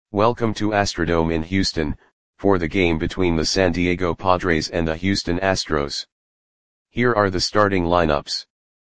Welcome to Astrodome in Houston, for the game between the San Diego Padres and the Houston Astros. Here are the starting lineups.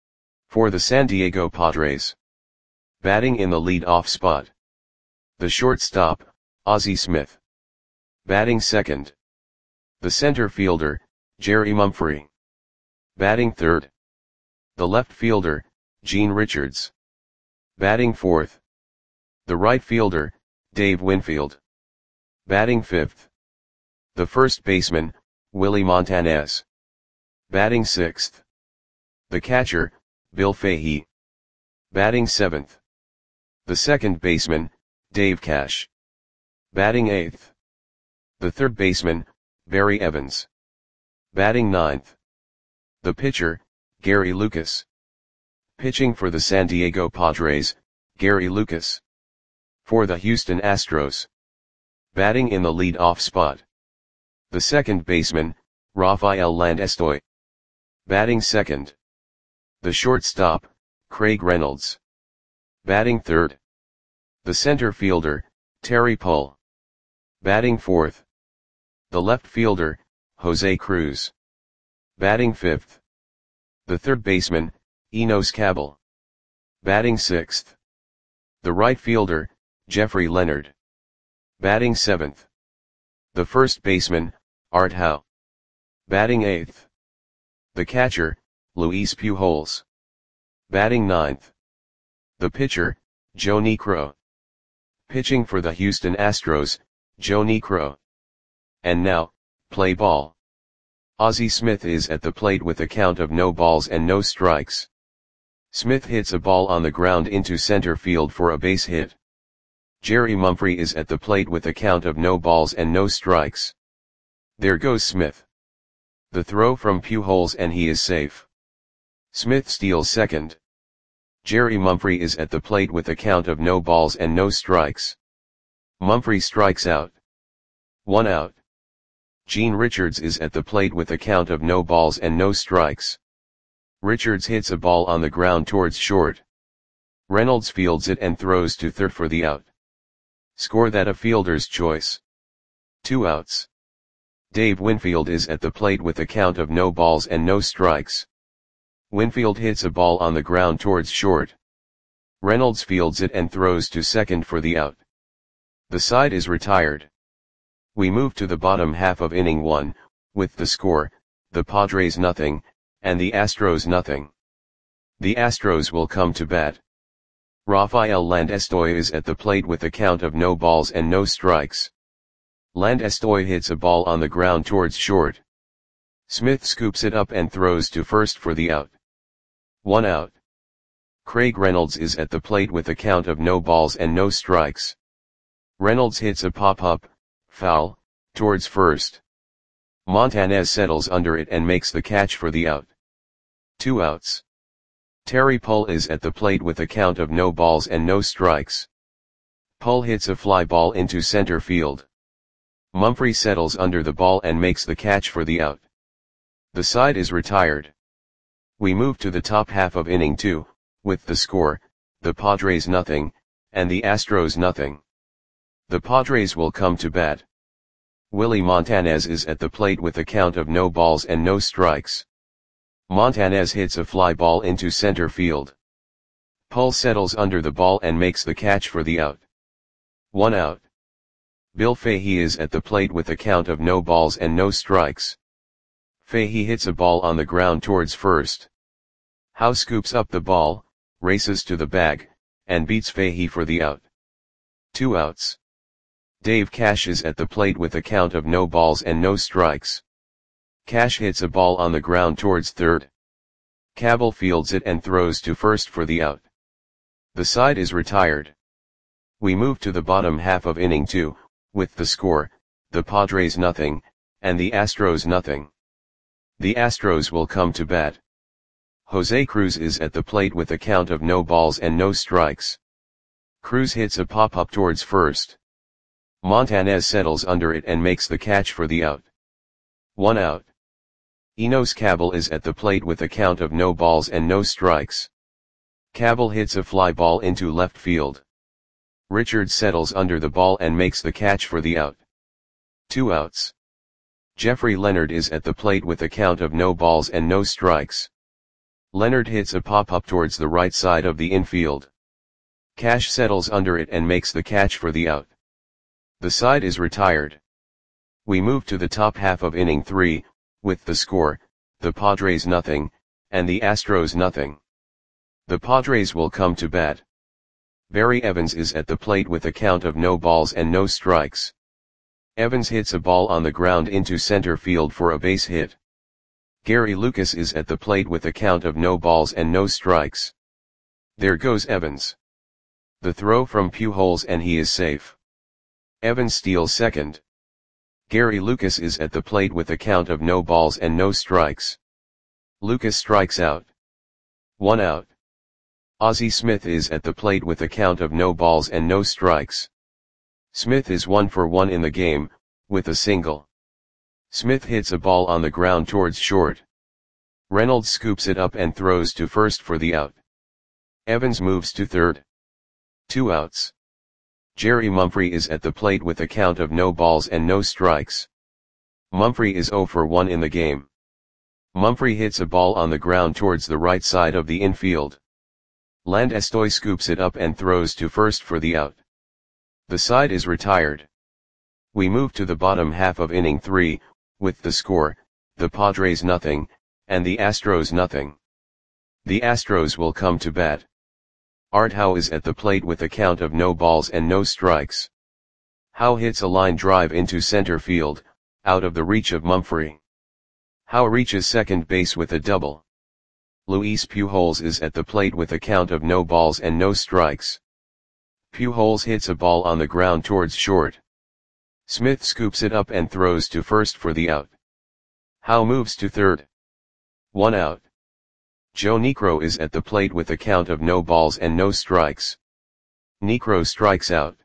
For the San Diego Padres. Batting in the lead-off spot. The shortstop, Ozzie Smith. Batting second. The center fielder, Jerry Mumphrey. Batting third. The left fielder, Gene Richards. Batting fourth. The right fielder, Dave Winfield. Batting fifth. The first baseman, Willie Montanez. Batting sixth. The catcher, Bill Fahey. Batting seventh. The second baseman, Dave Cash. Batting eighth. The third baseman, Barry Evans. Batting ninth. The pitcher, Gary Lucas. Pitching for the San Diego Padres, Gary Lucas. For the Houston Astros. Batting in the lead-off spot. The second baseman, Rafael Landestoy. Batting second. The shortstop, Craig Reynolds. Batting third. The center fielder, Terry Pull. Batting fourth. The left fielder, Jose Cruz. Batting fifth. The third baseman, Enos Cabell. Batting sixth. The right fielder, Jeffrey Leonard. Batting seventh. The first baseman, Art Howe. Batting eighth. The catcher, Luis Pujols. Batting ninth. The pitcher, Joe Niekro. Pitching for the Houston Astros, Joe Niekro. And now, play ball. Ozzie Smith is at the plate with a count of no balls and no strikes. Smith hits a ball on the ground into center field for a base hit. Jerry Mumphrey is at the plate with a count of no balls and no strikes. There goes Smith. The throw from Pujols and he is safe. Smith steals second. Jerry Mumphrey is at the plate with a count of no balls and no strikes. Mumphrey strikes out. 1 out. Gene Richards is at the plate with a count of no balls and no strikes. Richards hits a ball on the ground towards short. Reynolds fields it and throws to third for the out. Score that a fielder's choice. 2 outs. Dave Winfield is at the plate with a count of no balls and no strikes. Winfield hits a ball on the ground towards short. Reynolds fields it and throws to second for the out. The side is retired. We move to the bottom half of inning 1, with the score, the Padres nothing, and the Astros nothing. The Astros will come to bat. Rafael Landestoy is at the plate with a count of no balls and no strikes. Landestoy hits a ball on the ground towards short. Smith scoops it up and throws to first for the out. 1 out. Craig Reynolds is at the plate with a count of no balls and no strikes. Reynolds hits a pop-up, foul, towards first. Montanez settles under it and makes the catch for the out. 2 outs. Terry Pull is at the plate with a count of no balls and no strikes. Pull hits a fly ball into center field. Mumphrey settles under the ball and makes the catch for the out. The side is retired. We move to the top half of inning 2, with the score, the Padres nothing, and the Astros nothing. The Padres will come to bat. Willie Montanez is at the plate with a count of no balls and no strikes. Montanez hits a fly ball into center field. Pull settles under the ball and makes the catch for the out. 1 out. Bill Fahey is at the plate with a count of no balls and no strikes. Fahey hits a ball on the ground towards first. Howe scoops up the ball, races to the bag, and beats Fahey for the out. 2 outs. Dave Cash is at the plate with a count of no balls and no strikes. Cash hits a ball on the ground towards third. Cabell fields it and throws to first for the out. The side is retired. We move to the bottom half of inning 2, with the score, the Padres nothing, and the Astros nothing. The Astros will come to bat. Jose Cruz is at the plate with a count of no balls and no strikes. Cruz hits a pop-up towards first. Montanez settles under it and makes the catch for the out. 1 out. Enos Cabell is at the plate with a count of no balls and no strikes. Cabell hits a fly ball into left field. Richards settles under the ball and makes the catch for the out. 2 outs. Jeffrey Leonard is at the plate with a count of no balls and no strikes. Leonard hits a pop-up towards the right side of the infield. Cash settles under it and makes the catch for the out. The side is retired. We move to the top half of inning 3, with the score, the Padres nothing, and the Astros nothing. The Padres will come to bat. Barry Evans is at the plate with a count of no balls and no strikes. Evans hits a ball on the ground into center field for a base hit. Gary Lucas is at the plate with a count of no balls and no strikes. There goes Evans. The throw from Pujols and he is safe. Evans steals second. Gary Lucas is at the plate with a count of no balls and no strikes. Lucas strikes out. 1 out. Ozzie Smith is at the plate with a count of no balls and no strikes. Smith is 1 for 1 in the game, with a single. Smith hits a ball on the ground towards short. Reynolds scoops it up and throws to first for the out. Evans moves to third. 2 outs. Jerry Mumphrey is at the plate with a count of no balls and no strikes. Mumphrey is 0 for 1 in the game. Mumphrey hits a ball on the ground towards the right side of the infield. Landestoy scoops it up and throws to first for the out. The side is retired. We move to the bottom half of inning 3, with the score, the Padres nothing, and the Astros nothing. The Astros will come to bat. Art Howe is at the plate with a count of no balls and no strikes. Howe hits a line drive into center field, out of the reach of Mumphrey. Howe reaches second base with a double. Luis Pujols is at the plate with a count of no balls and no strikes. Pujols hits a ball on the ground towards short. Smith scoops it up and throws to first for the out. Howe moves to third. 1 out. Joe Niekro is at the plate with a count of no balls and no strikes. Niekro strikes out.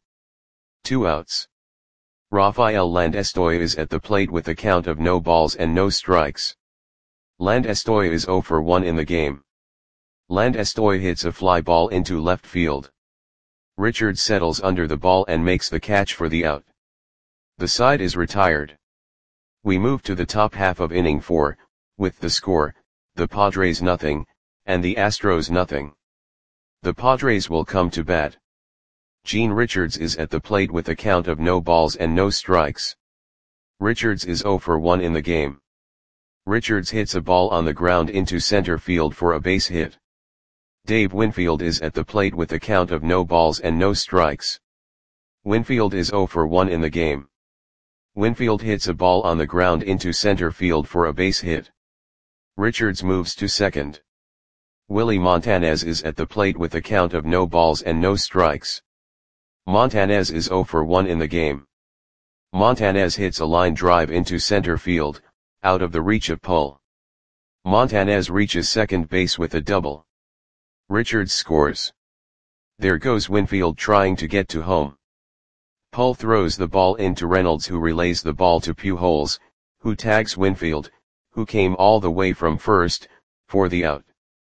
2 outs. Rafael Landestoy is at the plate with a count of no balls and no strikes. Landestoy is 0 for 1 in the game. Landestoy hits a fly ball into left field. Richards settles under the ball and makes the catch for the out. The side is retired. We move to the top half of inning 4, with the score, the Padres nothing, and the Astros nothing. The Padres will come to bat. Gene Richards is at the plate with a count of no balls and no strikes. Richards is 0 for 1 in the game. Richards hits a ball on the ground into center field for a base hit. Dave Winfield is at the plate with a count of no balls and no strikes. Winfield is 0 for 1 in the game. Winfield hits a ball on the ground into center field for a base hit. Richards moves to second. Willie Montanez is at the plate with a count of no balls and no strikes. Montanez is 0 for 1 in the game. Montanez hits a line drive into center field, out of the reach of Pull. Montanez reaches second base with a double. Richards scores. There goes Winfield trying to get to home. Pull throws the ball into Reynolds, who relays the ball to Pujols, who tags Winfield, who came all the way from first, for the out.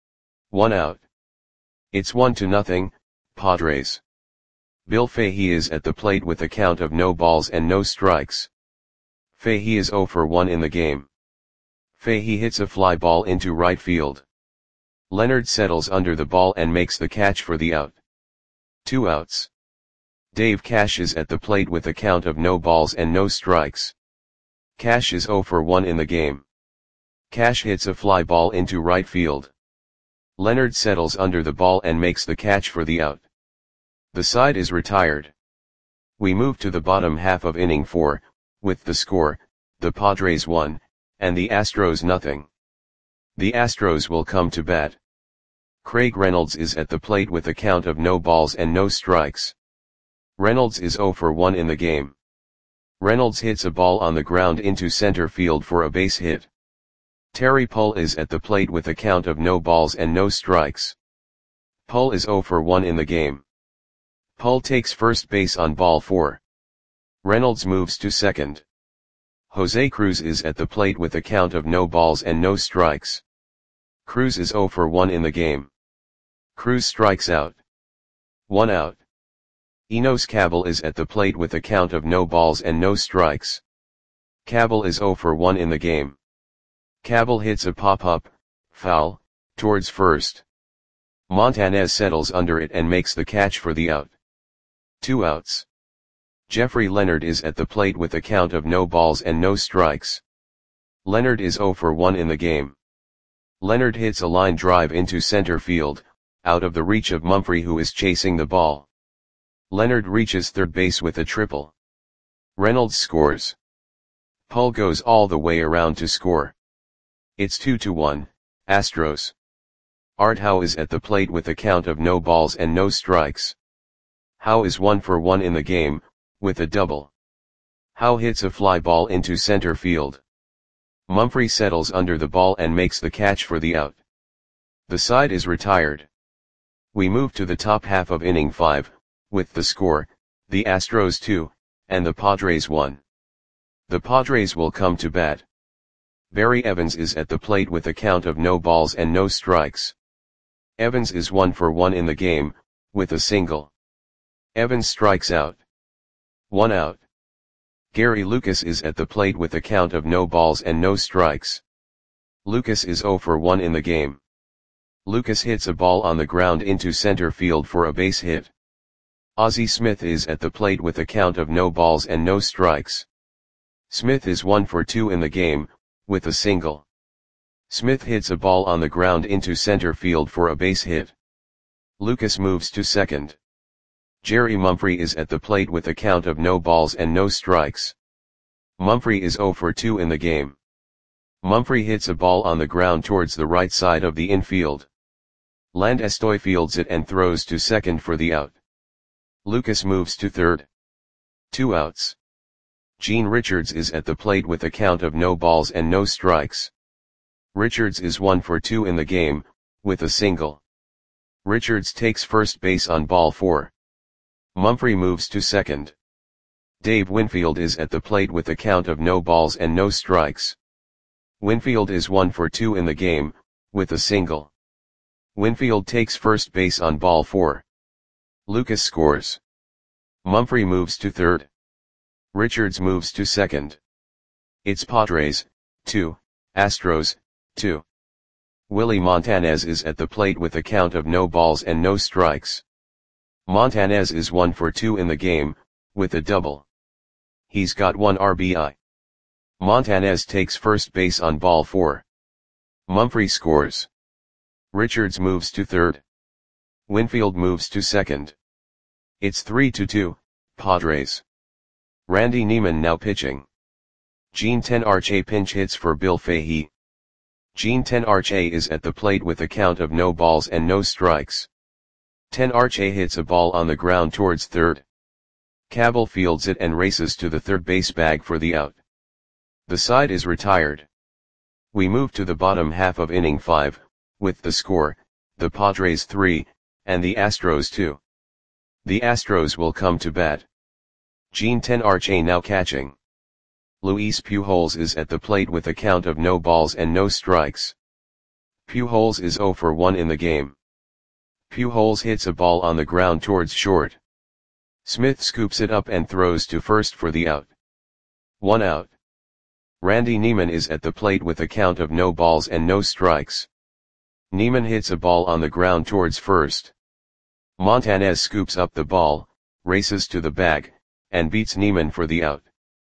1 out. It's 1-0, Padres. Bill Fahey is at the plate with a count of no balls and no strikes. Fahey is 0 for 1 in the game. Fahey hits a fly ball into right field. Leonard settles under the ball and makes the catch for the out. 2 outs. Dave Cash is at the plate with a count of no balls and no strikes. Cash is 0 for 1 in the game. Cash hits a fly ball into right field. Leonard settles under the ball and makes the catch for the out. The side is retired. We move to the bottom half of inning 4, with the score, the Padres 1, and the Astros nothing. The Astros will come to bat. Craig Reynolds is at the plate with a count of no balls and no strikes. Reynolds is 0 for 1 in the game. Reynolds hits a ball on the ground into center field for a base hit. Terry Pull is at the plate with a count of no balls and no strikes. Pull is 0 for 1 in the game. Pull takes first base on ball 4. Reynolds moves to second. Jose Cruz is at the plate with a count of no balls and no strikes. Cruz is 0 for 1 in the game. Cruz strikes out. 1 out. Enos Cabell is at the plate with a count of no balls and no strikes. Cabell is 0 for 1 in the game. Cabell hits a pop-up, foul, towards first. Montanez settles under it and makes the catch for the out. 2 outs. Jeffrey Leonard is at the plate with a count of no balls and no strikes. Leonard is 0 for 1 in the game. Leonard hits a line drive into center field, out of the reach of Mumphrey, who is chasing the ball. Leonard reaches third base with a triple. Reynolds scores. Pull goes all the way around to score. It's 2-1, Astros. Art Howe is at the plate with a count of no balls and no strikes. Howe is 1 for 1 in the game, with a double. Howe hits a fly ball into center field. Mumphrey settles under the ball and makes the catch for the out. The side is retired. We move to the top half of inning 5, with the score, the Astros 2, and the Padres 1. The Padres will come to bat. Barry Evans is at the plate with a count of no balls and no strikes. Evans is 1 for 1 in the game, with a single. Evans strikes out. 1 out. Gary Lucas is at the plate with a count of no balls and no strikes. Lucas is 0 for 1 in the game. Lucas hits a ball on the ground into center field for a base hit. Ozzie Smith is at the plate with a count of no balls and no strikes. Smith is 1 for 2 in the game, with a single. Smith hits a ball on the ground into center field for a base hit. Lucas moves to second. Jerry Mumphrey is at the plate with a count of no balls and no strikes. Mumphrey is 0 for 2 in the game. Mumphrey hits a ball on the ground towards the right side of the infield. Landestoy fields it and throws to second for the out. Lucas moves to third. 2 outs. Gene Richards is at the plate with a count of no balls and no strikes. Richards is 1 for 2 in the game, with a single. Richards takes first base on ball 4. Mumphrey moves to second. Dave Winfield is at the plate with a count of no balls and no strikes. Winfield is 1 for 2 in the game, with a single. Winfield takes first base on ball 4. Lucas scores. Mumphrey moves to third. Richards moves to second. It's Padres, 2, Astros, 2. Willie Montanez is at the plate with a count of no balls and no strikes. Montanez is 1 for 2 in the game, with a double. He's got 1 RBI. Montanez takes first base on ball 4. Mumphrey scores. Richards moves to third. Winfield moves to second. It's 3-2, Padres. Randy Neiman now pitching. Gene Tenarche pinch hits for Bill Fahey. Gene Tenarche is at the plate with a count of no balls and no strikes. Tenarche hits a ball on the ground towards third. Cabell fields it and races to the third base bag for the out. The side is retired. We move to the bottom half of inning 5, with the score, the Padres 3, and the Astros 2. The Astros will come to bat. Gene Tenarche now catching. Luis Pujols is at the plate with a count of no balls and no strikes. Pujols is 0 for 1 in the game. Pujols hits a ball on the ground towards short. Smith scoops it up and throws to first for the out. 1 out. Randy Neiman is at the plate with a count of no balls and no strikes. Neiman hits a ball on the ground towards first. Montanez scoops up the ball, races to the bag, and beats Neiman for the out.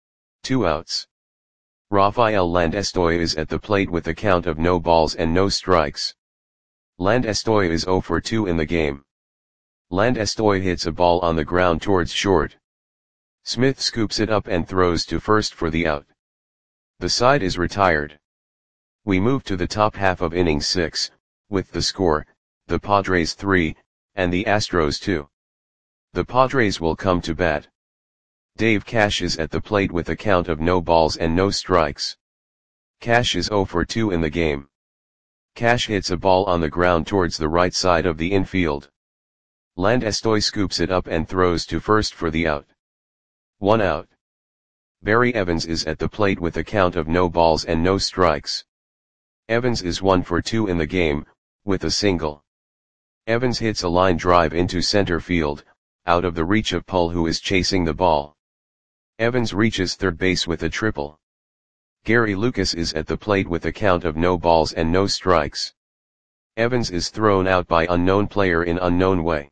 2 outs. Rafael Landestoy is at the plate with a count of no balls and no strikes. Landestoy is 0 for 2 in the game. Landestoy hits a ball on the ground towards short. Smith scoops it up and throws to first for the out. The side is retired. We move to the top half of inning 6, with the score, the Padres 3, and the Astros 2. The Padres will come to bat. Dave Cash is at the plate with a count of no balls and no strikes. Cash is 0 for 2 in the game. Cash hits a ball on the ground towards the right side of the infield. Landestoy scoops it up and throws to first for the out. 1 out. Barry Evans is at the plate with a count of no balls and no strikes. Evans is 1 for 2 in the game, with a single. Evans hits a line drive into center field, out of the reach of Pull, who is chasing the ball. Evans reaches third base with a triple. Gary Lucas is at the plate with a count of no balls and no strikes. Evans is thrown out by unknown player in unknown way.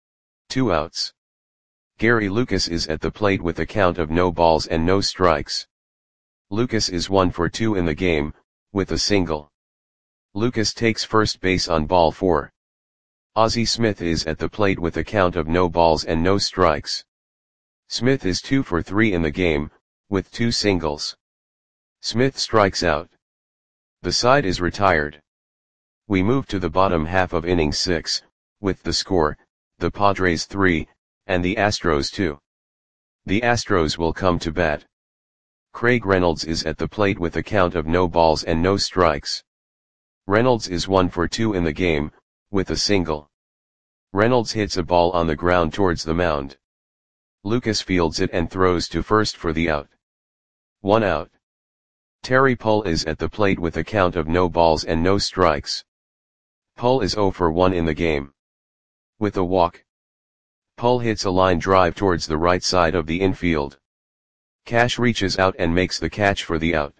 2 outs. Gary Lucas is at the plate with a count of no balls and no strikes. Lucas is 1 for 2 in the game, with a single. Lucas takes first base on ball 4. Ozzie Smith is at the plate with a count of no balls and no strikes. Smith is 2 for 3 in the game, with 2 singles. Smith strikes out. The side is retired. We move to the bottom half of inning 6, with the score, the Padres 3, and the Astros 2. The Astros will come to bat. Craig Reynolds is at the plate with a count of no balls and no strikes. Reynolds is 1 for 2 in the game, with a single. Reynolds hits a ball on the ground towards the mound. Lucas fields it and throws to first for the out. 1 out. Terry Pull is at the plate with a count of no balls and no strikes. Pull is 0 for 1 in the game. With a walk, Pull hits a line drive towards the right side of the infield. Cash reaches out and makes the catch for the out.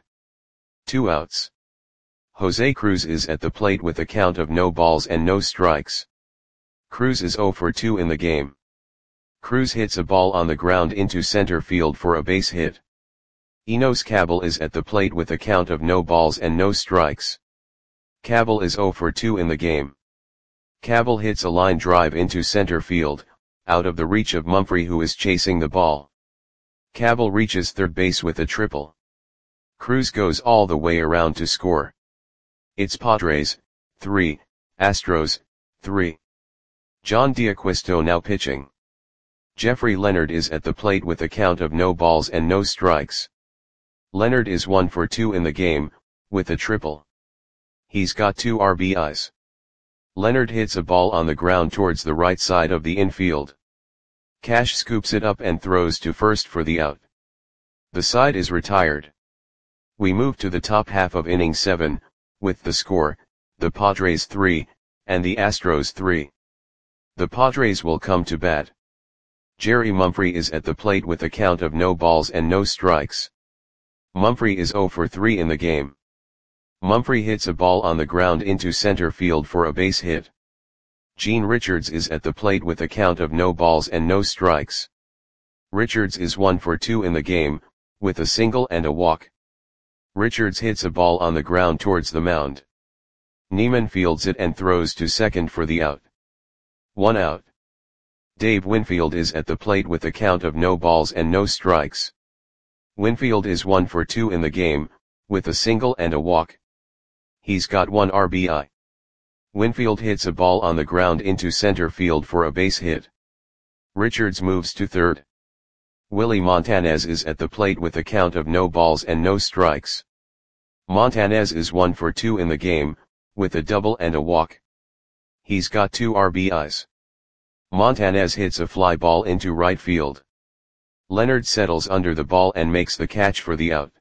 2 outs. Jose Cruz is at the plate with a count of no balls and no strikes. Cruz is 0 for 2 in the game. Cruz hits a ball on the ground into center field for a base hit. Enos Cabell is at the plate with a count of no balls and no strikes. Cabell is 0 for 2 in the game. Cabell hits a line drive into center field, out of the reach of Mumphrey, who is chasing the ball. Cabell reaches third base with a triple. Cruz goes all the way around to score. It's Padres 3, Astros 3. John D'Acquisto now pitching. Jeffrey Leonard is at the plate with a count of no balls and no strikes. Leonard is 1 for 2 in the game, with a triple. He's got 2 RBIs. Leonard hits a ball on the ground towards the right side of the infield. Cash scoops it up and throws to first for the out. The side is retired. We move to the top half of inning 7, with the score, the Padres 3, and the Astros 3. The Padres will come to bat. Jerry Mumphrey is at the plate with a count of no balls and no strikes. Mumphrey is 0 for 3 in the game. Mumphrey hits a ball on the ground into center field for a base hit. Gene Richards is at the plate with a count of no balls and no strikes. Richards is 1 for 2 in the game, with a single and a walk. Richards hits a ball on the ground towards the mound. Neiman fields it and throws to second for the out. 1 out. Dave Winfield is at the plate with a count of no balls and no strikes. Winfield is 1 for 2 in the game, with a single and a walk. He's got 1 RBI. Winfield hits a ball on the ground into center field for a base hit. Richards moves to third. Willie Montanez is at the plate with a count of no balls and no strikes. Montanez is 1 for 2 in the game, with a double and a walk. He's got 2 RBIs. Montanez hits a fly ball into right field. Leonard settles under the ball and makes the catch for the out.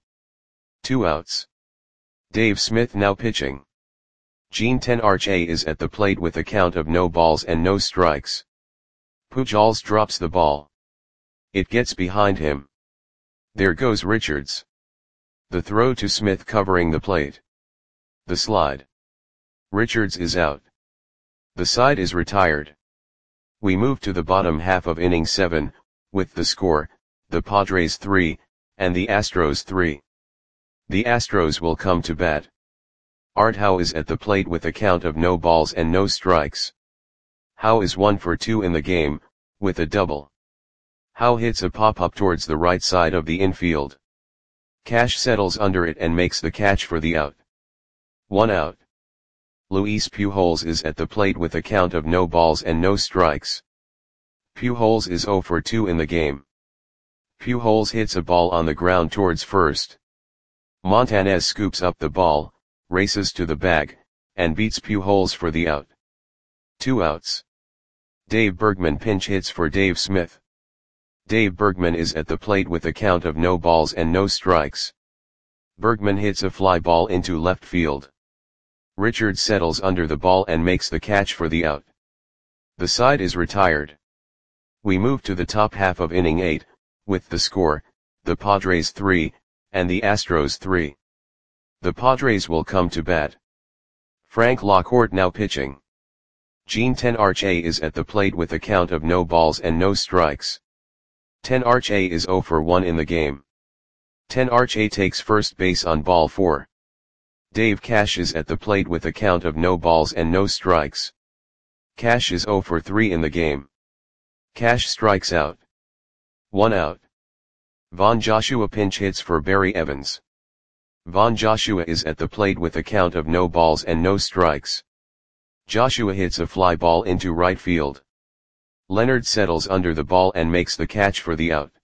2 outs. Dave Smith now pitching. Gene Tenarche is at the plate with a count of no balls and no strikes. Pujols drops the ball. It gets behind him. There goes Richards. The throw to Smith covering the plate. The slide. Richards is out. The side is retired. We move to the bottom half of inning 7, with the score, the Padres 3, and the Astros 3. The Astros will come to bat. Art Howe is at the plate with a count of no balls and no strikes. Howe is 1 for 2 in the game, with a double. Howe hits a pop-up towards the right side of the infield. Cash settles under it and makes the catch for the out. 1 out. Luis Pujols is at the plate with a count of no balls and no strikes. Pujols is 0 for 2 in the game. Pujols hits a ball on the ground towards first. Montanez scoops up the ball, races to the bag, and beats Pujols for the out. 2 outs. Dave Bergman pinch hits for Dave Smith. Dave Bergman is at the plate with a count of no balls and no strikes. Bergman hits a fly ball into left field. Richards settles under the ball and makes the catch for the out. The side is retired. We move to the top half of inning 8, with the score, the Padres 3, and the Astros 3. The Padres will come to bat. Frank Lockhart now pitching. Gene Tenarche is at the plate with a count of no balls and no strikes. Tenarche is 0 for 1 in the game. Tenarche takes first base on ball 4. Dave Cash is at the plate with a count of no balls and no strikes. Cash is 0 for 3 in the game. Cash strikes out. 1 out. Von Joshua pinch hits for Barry Evans. Von Joshua is at the plate with a count of no balls and no strikes. Joshua hits a fly ball into right field. Leonard settles under the ball and makes the catch for the out.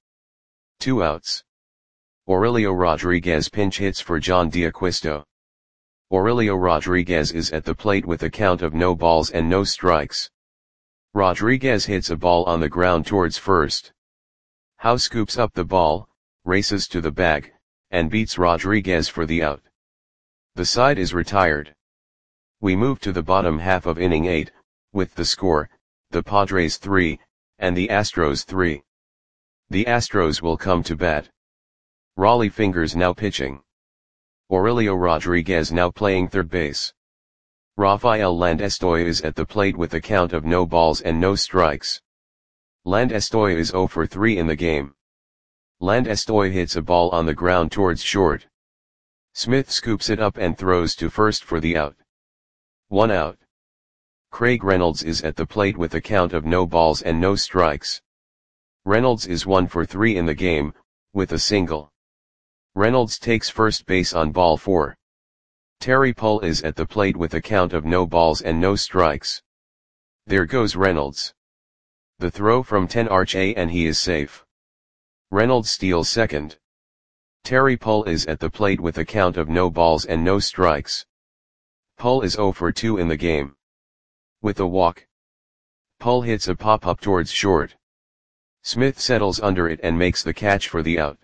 2 outs. Aurelio Rodriguez pinch hits for John D'Acquisto. Aurelio Rodriguez is at the plate with a count of no balls and no strikes. Rodriguez hits a ball on the ground towards first. Howe scoops up the ball, races to the bag, and beats Rodriguez for the out. The side is retired. We move to the bottom half of inning 8, with the score, the Padres 3, and the Astros 3. The Astros will come to bat. Rollie Fingers now pitching. Aurelio Rodriguez now playing third base. Rafael Landestoy is at the plate with a count of no balls and no strikes. Landestoy is 0 for 3 in the game. Landestoy hits a ball on the ground towards short. Smith scoops it up and throws to first for the out. 1 out. Craig Reynolds is at the plate with a count of no balls and no strikes. Reynolds is 1 for 3 in the game, with a single. Reynolds takes first base on ball 4. Terry Pull is at the plate with a count of no balls and no strikes. There goes Reynolds. The throw from Tenarche and he is safe. Reynolds steals second. Terry Pull is at the plate with a count of no balls and no strikes. Pull is 0 for 2 in the game. With a walk. Pull hits a pop-up towards short. Smith settles under it and makes the catch for the out.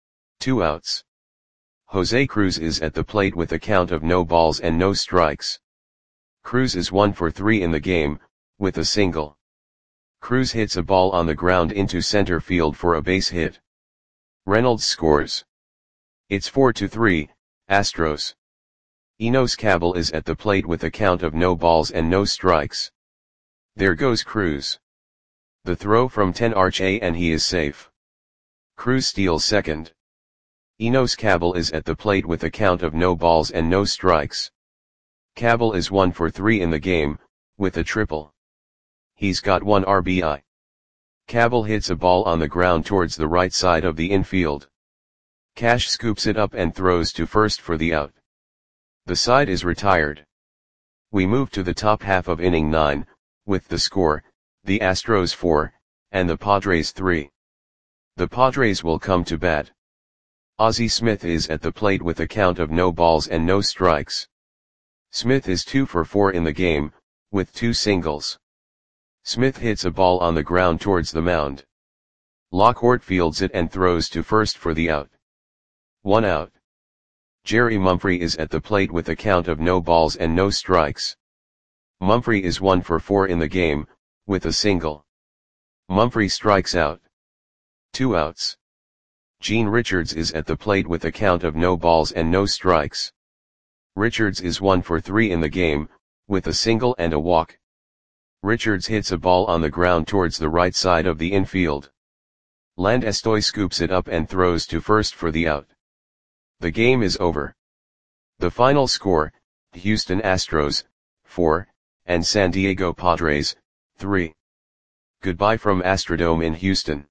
2 outs. Jose Cruz is at the plate with a count of no balls and no strikes. Cruz is 1 for 3 in the game, with a single. Cruz hits a ball on the ground into center field for a base hit. Reynolds scores. It's 4-3, Astros. Enos Cabell is at the plate with a count of no balls and no strikes. There goes Cruz. The throw from Tenarche and he is safe. Cruz steals second. Enos Cabell is at the plate with a count of no balls and no strikes. Cabell is 1 for 3 in the game, with a triple. He's got 1 RBI. Cabell hits a ball on the ground towards the right side of the infield. Cash scoops it up and throws to first for the out. The side is retired. We move to the top half of inning 9, with the score, the Astros 4, and the Padres 3. The Padres will come to bat. Ozzie Smith is at the plate with a count of no balls and no strikes. Smith is 2 for 4 in the game, with 2 singles. Smith hits a ball on the ground towards the mound. Lockhart fields it and throws to first for the out. 1 out. Jerry Mumphrey is at the plate with a count of no balls and no strikes. Mumphrey is 1 for 4 in the game, with a single. Mumphrey strikes out. 2 outs. Gene Richards is at the plate with a count of no balls and no strikes. Richards is 1 for 3 in the game, with a single and a walk. Richards hits a ball on the ground towards the right side of the infield. Landestoy scoops it up and throws to first for the out. The game is over. The final score, Houston Astros, 4, and San Diego Padres, 3. Goodbye from Astrodome in Houston.